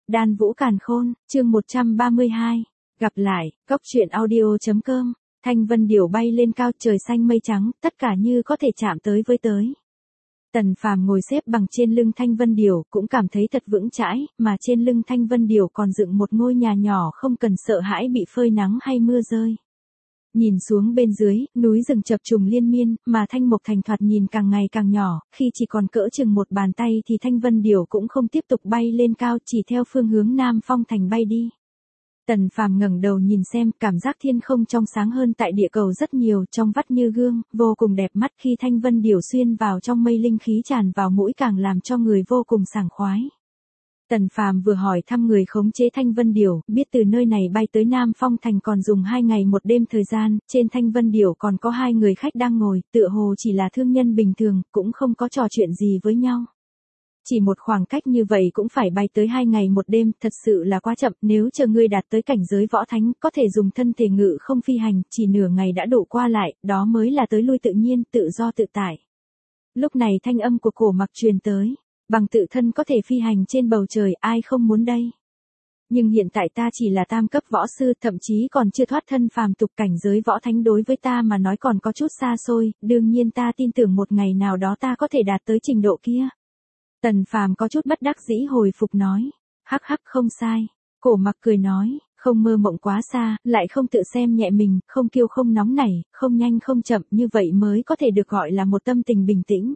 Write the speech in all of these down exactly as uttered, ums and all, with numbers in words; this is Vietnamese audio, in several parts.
Đan Vũ Càn Khôn, chương một trăm ba mươi hai. Gặp lại, Cốc Truyện Audio chấm com. Thanh vân điểu bay lên cao, trời xanh mây trắng, tất cả như có thể chạm tới với tới. Tần Phàm ngồi xếp bằng trên lưng thanh vân điểu, cũng cảm thấy thật vững chãi, mà trên lưng thanh vân điểu còn dựng một ngôi nhà nhỏ không cần sợ hãi bị phơi nắng hay mưa rơi. Nhìn xuống bên dưới, núi rừng chập trùng liên miên, mà Thanh Mộc Thành thoạt nhìn càng ngày càng nhỏ, khi chỉ còn cỡ chừng một bàn tay thì Thanh Vân Điểu cũng không tiếp tục bay lên cao, chỉ theo phương hướng Nam Phong Thành bay đi. Tần Phàm ngẩng đầu nhìn xem, cảm giác thiên không trong sáng hơn tại địa cầu rất nhiều, trong vắt như gương, vô cùng đẹp mắt. Khi Thanh Vân Điểu xuyên vào trong mây, linh khí tràn vào mũi càng làm cho người vô cùng sảng khoái. Tần Phàm vừa hỏi thăm người khống chế Thanh Vân Điểu, biết từ nơi này bay tới Nam Phong Thành còn dùng hai ngày một đêm thời gian, trên Thanh Vân Điểu còn có hai người khách đang ngồi, tựa hồ chỉ là thương nhân bình thường, cũng không có trò chuyện gì với nhau. Chỉ một khoảng cách như vậy cũng phải bay tới hai ngày một đêm, thật sự là quá chậm, nếu chờ ngươi đạt tới cảnh giới võ thánh, có thể dùng thân thể ngự không phi hành, chỉ nửa ngày đã đủ qua lại, đó mới là tới lui tự nhiên, tự do tự tại. Lúc này thanh âm của Cổ Mặc truyền tới. Bằng tự thân có thể phi hành trên bầu trời, ai không muốn đây. Nhưng hiện tại ta chỉ là tam cấp võ sư, thậm chí còn chưa thoát thân phàm tục, cảnh giới võ thánh đối với ta mà nói còn có chút xa xôi, đương nhiên ta tin tưởng một ngày nào đó ta có thể đạt tới trình độ kia. Tần Phàm có chút bất đắc dĩ hồi phục nói, hắc hắc không sai. Cổ Mặc cười nói, không mơ mộng quá xa, lại không tự xem nhẹ mình, không kiêu không nóng nảy, không nhanh không chậm, như vậy mới có thể được gọi là một tâm tình bình tĩnh.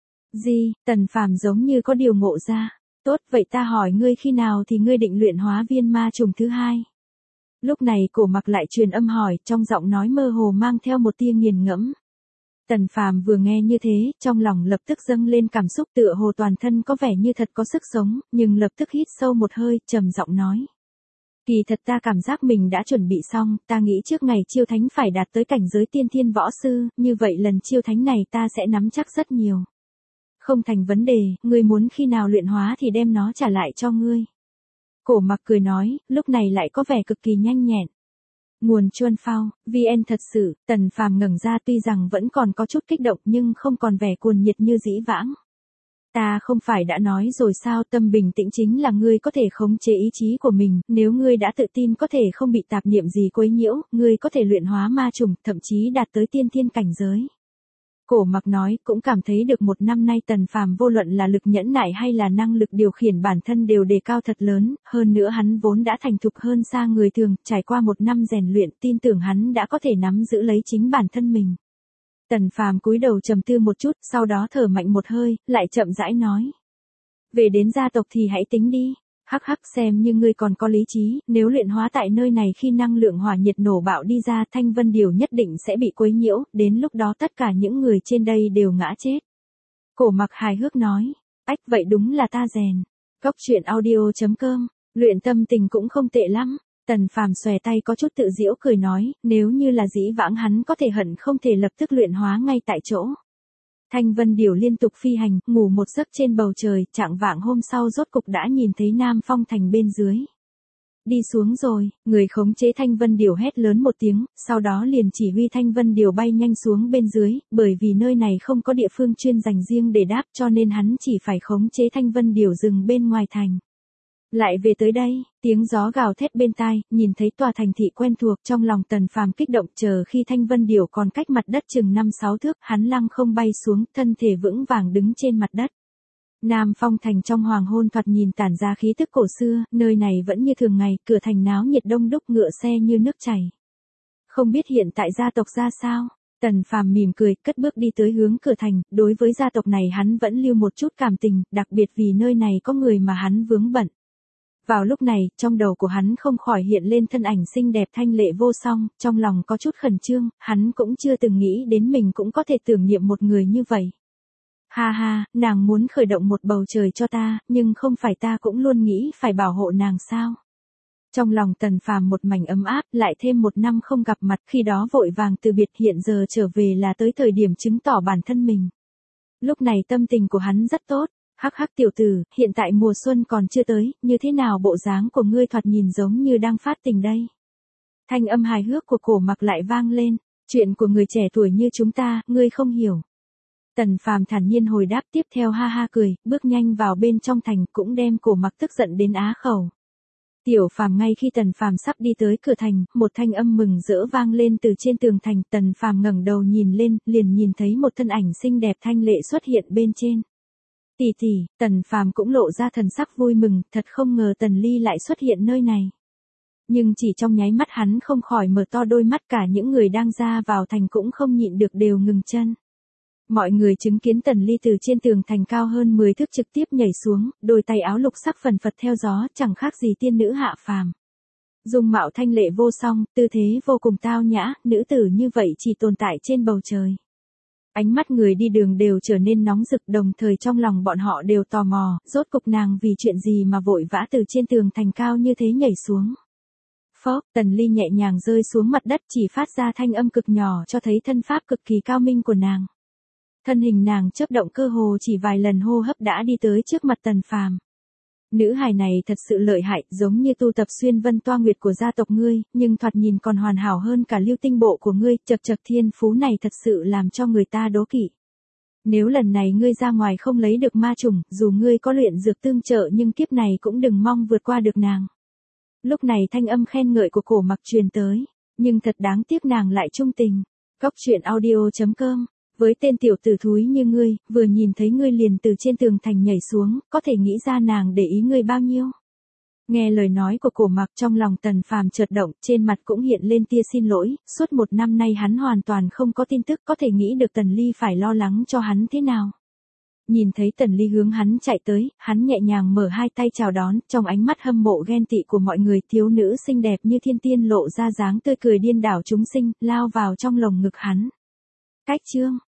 Gì, Tần Phàm giống như có điều ngộ ra. Tốt, vậy ta hỏi ngươi khi nào thì ngươi định luyện hóa viên ma trùng thứ hai? Lúc này Cổ Mặc lại truyền âm hỏi, trong giọng nói mơ hồ mang theo một tia nghiền ngẫm. Tần Phàm vừa nghe như thế, trong lòng lập tức dâng lên cảm xúc, tựa hồ toàn thân có vẻ như thật có sức sống, nhưng lập tức hít sâu một hơi, trầm giọng nói. Kỳ thật ta cảm giác mình đã chuẩn bị xong, ta nghĩ trước ngày chiêu thánh phải đạt tới cảnh giới tiên thiên võ sư, như vậy lần chiêu thánh này ta sẽ nắm chắc rất nhiều. Không thành vấn đề, ngươi muốn khi nào luyện hóa thì đem nó trả lại cho ngươi. Cổ Mặc cười nói, lúc này lại có vẻ cực kỳ nhanh nhẹn. Nguồn Chuân Phao, vê en thật sự, Tần Phàm ngẩng ra, tuy rằng vẫn còn có chút kích động nhưng không còn vẻ cuồng nhiệt như dĩ vãng. Ta không phải đã nói rồi sao, tâm bình tĩnh chính là ngươi có thể khống chế ý chí của mình, nếu ngươi đã tự tin có thể không bị tạp niệm gì quấy nhiễu, ngươi có thể luyện hóa ma trùng, thậm chí đạt tới tiên thiên cảnh giới. Cổ Mặc nói, cũng cảm thấy được một năm nay Tần Phàm vô luận là lực nhẫn nại hay là năng lực điều khiển bản thân đều đề cao thật lớn, hơn nữa hắn vốn đã thành thục hơn xa người thường, trải qua một năm rèn luyện, tin tưởng hắn đã có thể nắm giữ lấy chính bản thân mình. Tần Phàm cúi đầu trầm tư một chút, sau đó thở mạnh một hơi, lại chậm rãi nói. Về đến gia tộc thì hãy tính đi. Hắc hắc, xem như ngươi còn có lý trí, nếu luyện hóa tại nơi này khi năng lượng hỏa nhiệt nổ bạo đi ra, Thanh Vân Điểu nhất định sẽ bị quấy nhiễu, đến lúc đó tất cả những người trên đây đều ngã chết. Cổ Mặc hài hước nói, ách vậy đúng là ta rèn. Cốc Truyện Audio chấm com, luyện tâm tình cũng không tệ lắm. Tần Phàm xòe tay có chút tự giễu cười nói, nếu như là dĩ vãng hắn có thể hận không thể lập tức luyện hóa ngay tại chỗ. Thanh Vân Điểu liên tục phi hành, ngủ một giấc trên bầu trời, trạng vạng hôm sau rốt cục đã nhìn thấy Nam Phong Thành bên dưới. Đi xuống rồi, người khống chế Thanh Vân Điểu hét lớn một tiếng, sau đó liền chỉ huy Thanh Vân Điểu bay nhanh xuống bên dưới, bởi vì nơi này không có địa phương chuyên dành riêng để đáp cho nên hắn chỉ phải khống chế Thanh Vân Điểu dừng bên ngoài thành. Lại về tới đây, tiếng gió gào thét bên tai, nhìn thấy tòa thành thị quen thuộc, trong lòng Tần Phàm kích động, chờ khi Thanh Vân Điểu còn cách mặt đất chừng năm sáu thước, hắn lăng không bay xuống, thân thể vững vàng đứng trên mặt đất. Nam Phong Thành trong hoàng hôn thoạt nhìn tản ra khí tức cổ xưa, nơi này vẫn như thường ngày, cửa thành náo nhiệt đông đúc, ngựa xe như nước chảy. Không biết hiện tại gia tộc ra sao? Tần Phàm mỉm cười, cất bước đi tới hướng cửa thành, đối với gia tộc này hắn vẫn lưu một chút cảm tình, đặc biệt vì nơi này có người mà hắn vướng bận. Vào lúc này, trong đầu của hắn không khỏi hiện lên thân ảnh xinh đẹp thanh lệ vô song, trong lòng có chút khẩn trương, hắn cũng chưa từng nghĩ đến mình cũng có thể tưởng niệm một người như vậy. Ha ha, nàng muốn khởi động một bầu trời cho ta, nhưng không phải ta cũng luôn nghĩ phải bảo hộ nàng sao? Trong lòng Tần Phàm một mảnh ấm áp, lại thêm một năm không gặp mặt, khi đó vội vàng từ biệt, hiện giờ trở về là tới thời điểm chứng tỏ bản thân mình. Lúc này tâm tình của hắn rất tốt. Hắc hắc tiểu tử, hiện tại mùa xuân còn chưa tới, như thế nào bộ dáng của ngươi thoạt nhìn giống như đang phát tình đây? Thanh âm hài hước của Cổ Mặc lại vang lên, chuyện của người trẻ tuổi như chúng ta, ngươi không hiểu. Tần Phàm thản nhiên hồi đáp, tiếp theo ha ha cười, bước nhanh vào bên trong thành, cũng đem Cổ Mặc tức giận đến á khẩu. Tiểu Phàm ngay khi Tần Phàm sắp đi tới cửa thành, một thanh âm mừng rỡ vang lên từ trên tường thành, Tần Phàm ngẩng đầu nhìn lên, liền nhìn thấy một thân ảnh xinh đẹp thanh lệ xuất hiện bên trên. Tỷ tỷ, Tần Phàm cũng lộ ra thần sắc vui mừng, thật không ngờ Tần Ly lại xuất hiện nơi này. Nhưng chỉ trong nháy mắt hắn không khỏi mở to đôi mắt, cả những người đang ra vào thành cũng không nhịn được đều ngừng chân. Mọi người chứng kiến Tần Ly từ trên tường thành cao hơn mười thước trực tiếp nhảy xuống, đôi tay áo lục sắc phần phật theo gió, chẳng khác gì tiên nữ hạ phàm. Dung mạo thanh lệ vô song, tư thế vô cùng tao nhã, nữ tử như vậy chỉ tồn tại trên bầu trời. Ánh mắt người đi đường đều trở nên nóng rực, đồng thời trong lòng bọn họ đều tò mò, rốt cục nàng vì chuyện gì mà vội vã từ trên tường thành cao như thế nhảy xuống. Phốc, Tần Ly nhẹ nhàng rơi xuống mặt đất, chỉ phát ra thanh âm cực nhỏ cho thấy thân pháp cực kỳ cao minh của nàng. Thân hình nàng chớp động, cơ hồ chỉ vài lần hô hấp đã đi tới trước mặt Tần Phàm. Nữ hài này thật sự lợi hại, giống như tu tập xuyên vân toa nguyệt của gia tộc ngươi, nhưng thoạt nhìn còn hoàn hảo hơn cả lưu tinh bộ của ngươi, chật chật, thiên phú này thật sự làm cho người ta đố kỵ. Nếu lần này ngươi ra ngoài không lấy được ma trùng, dù ngươi có luyện dược tương trợ nhưng kiếp này cũng đừng mong vượt qua được nàng. Lúc này thanh âm khen ngợi của Cổ Mặc truyền tới, nhưng thật đáng tiếc nàng lại trung tình. Cóc truyện audio chấm com. Với tên tiểu tử thúi như ngươi, vừa nhìn thấy ngươi liền từ trên tường thành nhảy xuống, có thể nghĩ ra nàng để ý ngươi bao nhiêu. Nghe lời nói của Cổ Mặc, trong lòng Tần Phàm chợt động, trên mặt cũng hiện lên tia xin lỗi, suốt một năm nay hắn hoàn toàn không có tin tức, có thể nghĩ được Tần Ly phải lo lắng cho hắn thế nào. Nhìn thấy Tần Ly hướng hắn chạy tới, hắn nhẹ nhàng mở hai tay chào đón, trong ánh mắt hâm mộ ghen tị của mọi người, thiếu nữ xinh đẹp như thiên tiên lộ ra dáng tươi cười điên đảo chúng sinh, lao vào trong lồng ngực hắn. Cách chương